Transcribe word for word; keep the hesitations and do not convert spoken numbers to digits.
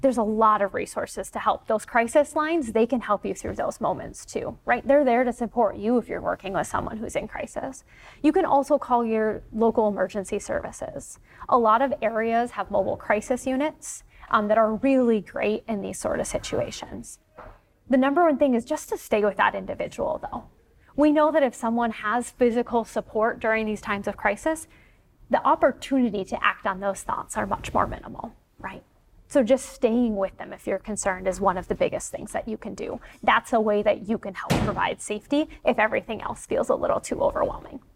there's a lot of resources to help. Those crisis lines, they can help you through those moments too, right? They're there to support you if you're working with someone who's in crisis. You can also call your local emergency services. A lot of areas have mobile crisis units um, that are really great in these sort of situations. The number one thing is just to stay with that individual though. We know that if someone has physical support during these times of crisis, the opportunity to act on those thoughts are much more minimal, right? So just staying with them if you're concerned is one of the biggest things that you can do. That's a way that you can help provide safety if everything else feels a little too overwhelming.